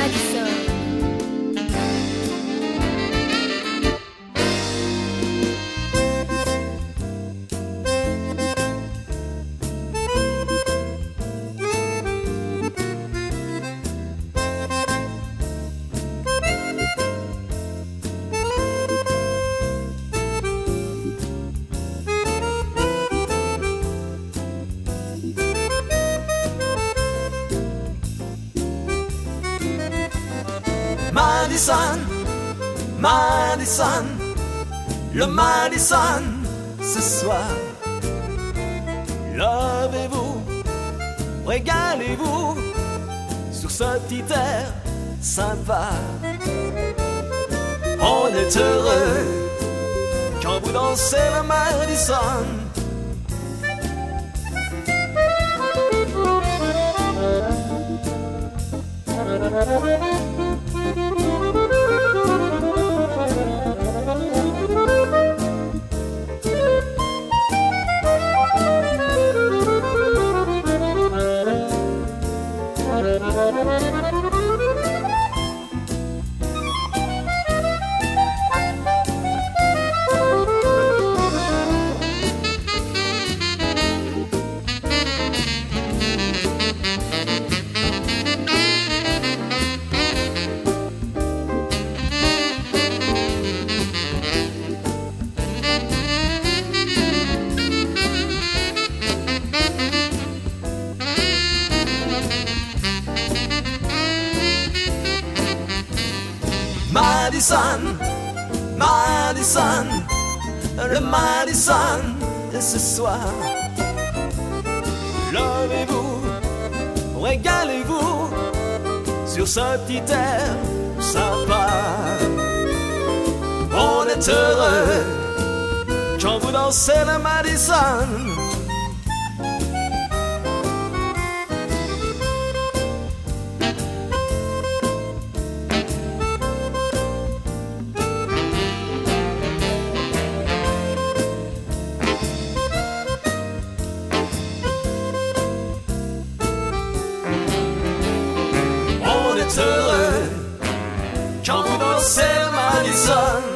Madison. Madison, Madison, le Madison, ce soir. Lavez-vous, régalez-vous sur ce petit air sympa. On est heureux quand vous dansez le Madison. Madison, Madison, le Madison de ce soir. Levez-vous, régalez-vous sur ce petit air sympa. On est heureux quand vous dansez le Madison. Heureux quand vous dansez le Madison.